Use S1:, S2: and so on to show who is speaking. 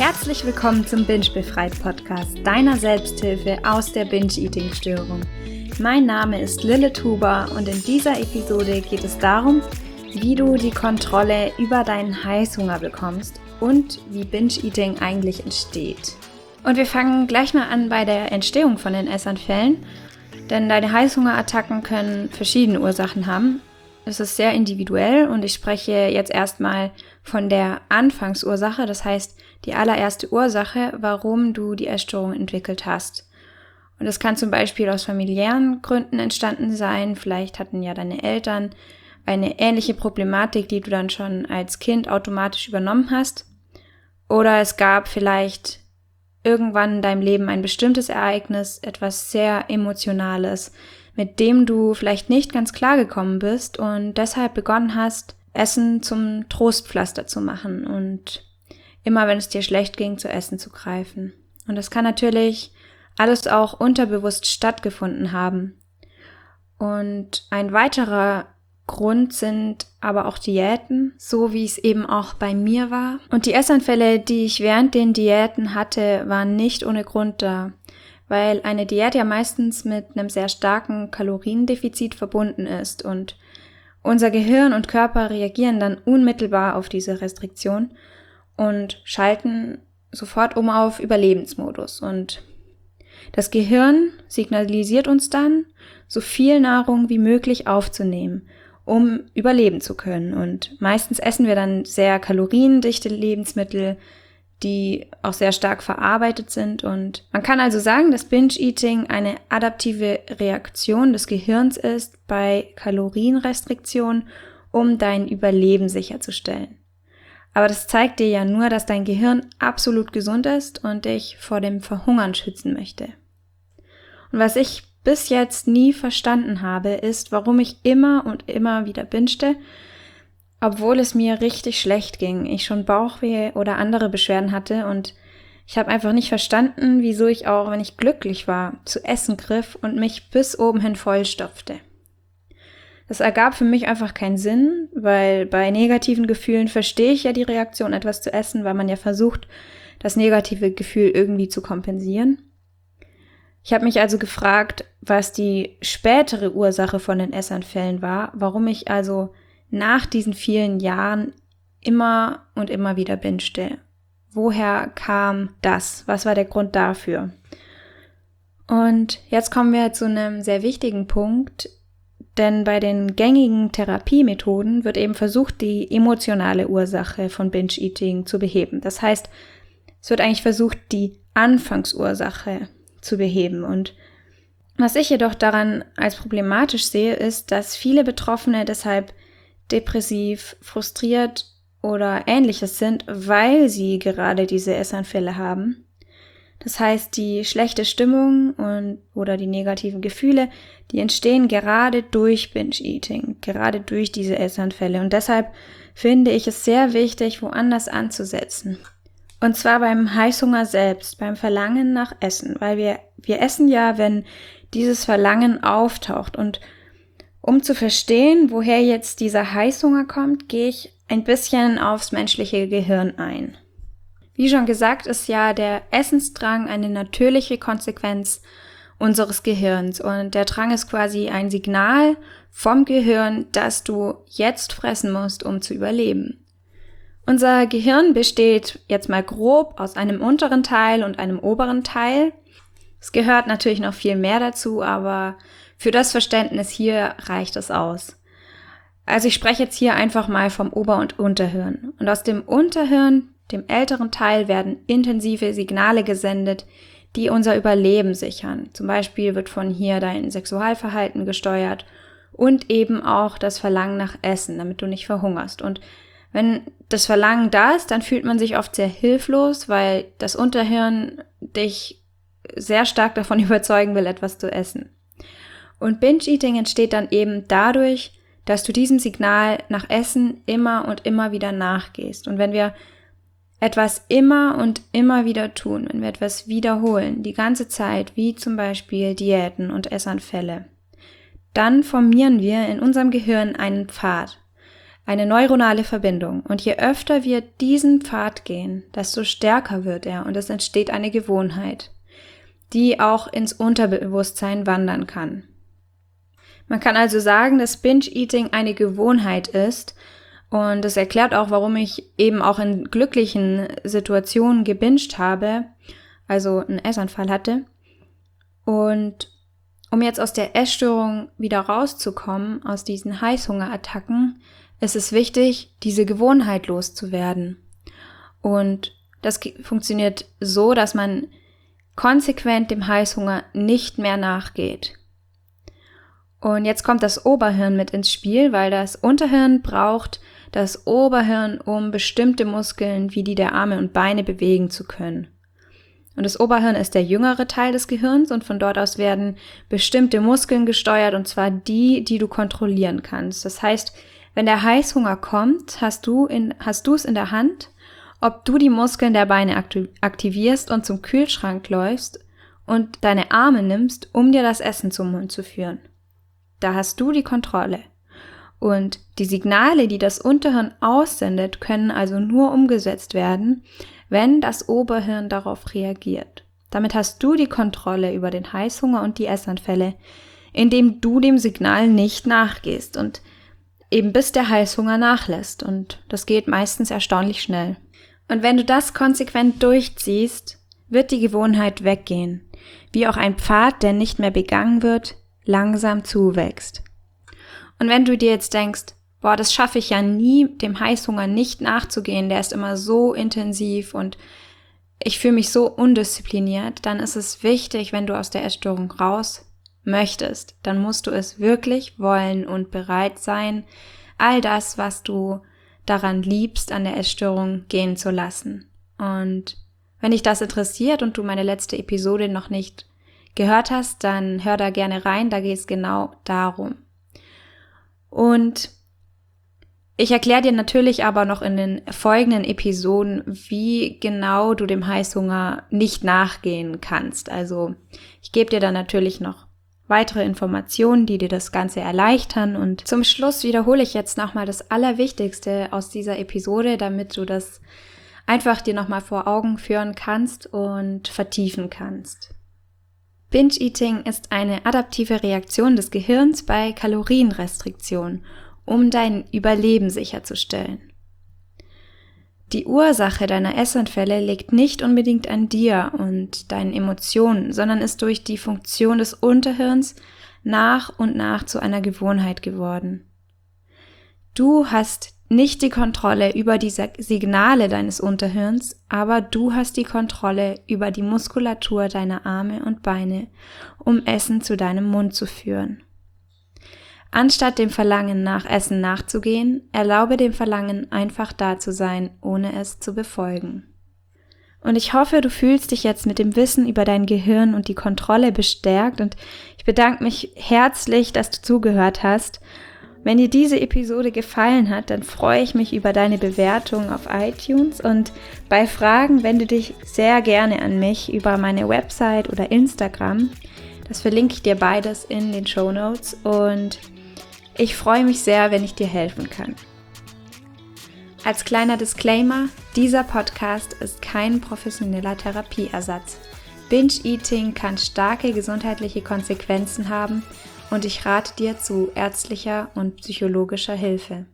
S1: Herzlich willkommen zum Binge-Befreit-Podcast, deiner Selbsthilfe aus der Binge-Eating-Störung. Mein Name ist Lilith Huber und in dieser Episode geht es darum, wie du die Kontrolle über deinen Heißhunger bekommst und wie Binge-Eating eigentlich entsteht. Und wir fangen gleich mal an bei der Entstehung von den Essanfällen, denn deine Heißhungerattacken können verschiedene Ursachen haben. Es ist sehr individuell und ich spreche jetzt erstmal von der Anfangsursache, das heißt die allererste Ursache, warum du die Essstörung entwickelt hast. Und das kann zum Beispiel aus familiären Gründen entstanden sein, vielleicht hatten ja deine Eltern eine ähnliche Problematik, die du dann schon als Kind automatisch übernommen hast. Oder es gab vielleicht irgendwann in deinem Leben ein bestimmtes Ereignis, etwas sehr Emotionales, mit dem du vielleicht nicht ganz klar gekommen bist und deshalb begonnen hast, Essen zum Trostpflaster zu machen und immer, wenn es dir schlecht ging, zu Essen zu greifen. Und das kann natürlich alles auch unterbewusst stattgefunden haben. Und ein weiterer Grund sind aber auch Diäten, so wie es eben auch bei mir war. Und die Essanfälle, die ich während den Diäten hatte, waren nicht ohne Grund da, weil eine Diät ja meistens mit einem sehr starken Kaloriendefizit verbunden ist und unser Gehirn und Körper reagieren dann unmittelbar auf diese Restriktion und schalten sofort um auf Überlebensmodus. Und das Gehirn signalisiert uns dann, so viel Nahrung wie möglich aufzunehmen, um überleben zu können. Und meistens essen wir dann sehr kaloriendichte Lebensmittel, die auch sehr stark verarbeitet sind. Und man kann also sagen, dass Binge-Eating eine adaptive Reaktion des Gehirns ist bei Kalorienrestriktion, um dein Überleben sicherzustellen. Aber das zeigt dir ja nur, dass dein Gehirn absolut gesund ist und dich vor dem Verhungern schützen möchte. Und was ich bis jetzt nie verstanden habe, ist, warum ich immer und immer wieder bingete, obwohl es mir richtig schlecht ging, ich schon Bauchweh oder andere Beschwerden hatte und ich habe einfach nicht verstanden, wieso ich auch, wenn ich glücklich war, zu essen griff und mich bis oben hin vollstopfte. Das ergab für mich einfach keinen Sinn, weil bei negativen Gefühlen verstehe ich ja die Reaktion, etwas zu essen, weil man ja versucht, das negative Gefühl irgendwie zu kompensieren. Ich habe mich also gefragt, was die spätere Ursache von den Essanfällen war, warum ich also nach diesen vielen Jahren immer und immer wieder bingete. Woher kam das? Was war der Grund dafür? Und jetzt kommen wir zu einem sehr wichtigen Punkt, denn bei den gängigen Therapiemethoden wird eben versucht, die emotionale Ursache von Binge-Eating zu beheben. Das heißt, es wird eigentlich versucht, die Anfangsursache zu beheben. Und was ich jedoch daran als problematisch sehe, ist, dass viele Betroffene deshalb depressiv, frustriert oder Ähnliches sind, weil sie gerade diese Essanfälle haben. Das heißt, die schlechte Stimmung oder die negativen Gefühle, die entstehen gerade durch Binge-Eating, gerade durch diese Essanfälle. Und deshalb finde ich es sehr wichtig, woanders anzusetzen. Und zwar beim Heißhunger selbst, beim Verlangen nach Essen, weil wir essen ja, wenn dieses Verlangen auftaucht. Und um zu verstehen, woher jetzt dieser Heißhunger kommt, gehe ich ein bisschen aufs menschliche Gehirn ein. Wie schon gesagt, ist ja der Essensdrang eine natürliche Konsequenz unseres Gehirns und der Drang ist quasi ein Signal vom Gehirn, dass du jetzt fressen musst, um zu überleben. Unser Gehirn besteht jetzt mal grob aus einem unteren Teil und einem oberen Teil. Es gehört natürlich noch viel mehr dazu, aber für das Verständnis hier reicht es aus. Also ich spreche jetzt hier einfach mal vom Ober- und Unterhirn. Und aus dem Unterhirn, dem älteren Teil, werden intensive Signale gesendet, die unser Überleben sichern. Zum Beispiel wird von hier dein Sexualverhalten gesteuert und eben auch das Verlangen nach Essen, damit du nicht verhungerst. Und wenn das Verlangen da ist, dann fühlt man sich oft sehr hilflos, weil das Unterhirn dich sehr stark davon überzeugen will, etwas zu essen. Und Binge-Eating entsteht dann eben dadurch, dass du diesem Signal nach Essen immer und immer wieder nachgehst. Und wenn wir etwas immer und immer wieder tun, wenn wir etwas wiederholen, die ganze Zeit, wie zum Beispiel Diäten und Essanfälle, dann formieren wir in unserem Gehirn einen Pfad. eine neuronale Verbindung. Und je öfter wir diesen Pfad gehen, desto stärker wird er und es entsteht eine Gewohnheit, die auch ins Unterbewusstsein wandern kann. Man kann also sagen, dass Binge-Eating eine Gewohnheit ist und das erklärt auch, warum ich eben auch in glücklichen Situationen gebinged habe, also einen Essanfall hatte. Und um jetzt aus der Essstörung wieder rauszukommen, aus diesen Heißhungerattacken, ist es wichtig, diese Gewohnheit loszuwerden. Und das funktioniert so, dass man konsequent dem Heißhunger nicht mehr nachgeht. Und jetzt kommt das Oberhirn mit ins Spiel, weil das Unterhirn braucht das Oberhirn, um bestimmte Muskeln wie die der Arme und Beine bewegen zu können. Und das Oberhirn ist der jüngere Teil des Gehirns und von dort aus werden bestimmte Muskeln gesteuert und zwar die du kontrollieren kannst. Das heißt, wenn der Heißhunger kommt, hast du es in der Hand, ob du die Muskeln der Beine aktivierst und zum Kühlschrank läufst und deine Arme nimmst, um dir das Essen zum Mund zu führen. Da hast du die Kontrolle. Und die Signale, die das Unterhirn aussendet, können also nur umgesetzt werden, wenn das Oberhirn darauf reagiert. Damit hast du die Kontrolle über den Heißhunger und die Essanfälle, indem du dem Signal nicht nachgehst und eben bis der Heißhunger nachlässt. Und das geht meistens erstaunlich schnell. Und wenn du das konsequent durchziehst, wird die Gewohnheit weggehen, wie auch ein Pfad, der nicht mehr begangen wird, langsam zuwächst. Und wenn du dir jetzt denkst, boah, das schaffe ich ja nie, dem Heißhunger nicht nachzugehen, der ist immer so intensiv und ich fühle mich so undiszipliniert, dann ist es wichtig, wenn du aus der Essstörung raus möchtest, dann musst du es wirklich wollen und bereit sein, all das, was du daran liebst, an der Essstörung gehen zu lassen. Und wenn dich das interessiert und du meine letzte Episode noch nicht gehört hast, dann hör da gerne rein, da geht es genau darum. Und ich erkläre dir natürlich aber noch in den folgenden Episoden, wie genau du dem Heißhunger nicht nachgehen kannst. Also ich gebe dir dann natürlich noch weitere Informationen, die dir das Ganze erleichtern. Und zum Schluss wiederhole ich jetzt nochmal das Allerwichtigste aus dieser Episode, damit du das einfach dir nochmal vor Augen führen kannst und vertiefen kannst. Binge-Eating ist eine adaptive Reaktion des Gehirns bei Kalorienrestriktion, um dein Überleben sicherzustellen. Die Ursache deiner Essanfälle liegt nicht unbedingt an dir und deinen Emotionen, sondern ist durch die Funktion des Unterhirns nach und nach zu einer Gewohnheit geworden. Du hast nicht die Kontrolle über die Signale deines Unterhirns, aber du hast die Kontrolle über die Muskulatur deiner Arme und Beine, um Essen zu deinem Mund zu führen. Anstatt dem Verlangen nach Essen nachzugehen, erlaube dem Verlangen einfach da zu sein, ohne es zu befolgen. Und ich hoffe, du fühlst dich jetzt mit dem Wissen über dein Gehirn und die Kontrolle bestärkt und ich bedanke mich herzlich, dass du zugehört hast. Wenn dir diese Episode gefallen hat, dann freue ich mich über deine Bewertung auf iTunes und bei Fragen wende dich sehr gerne an mich über meine Website oder Instagram. Das verlinke ich dir beides in den Shownotes und ich freue mich sehr, wenn ich dir helfen kann. Als kleiner Disclaimer, dieser Podcast ist kein professioneller Therapieersatz. Binge-Eating kann starke gesundheitliche Konsequenzen haben und ich rate dir zu ärztlicher und psychologischer Hilfe.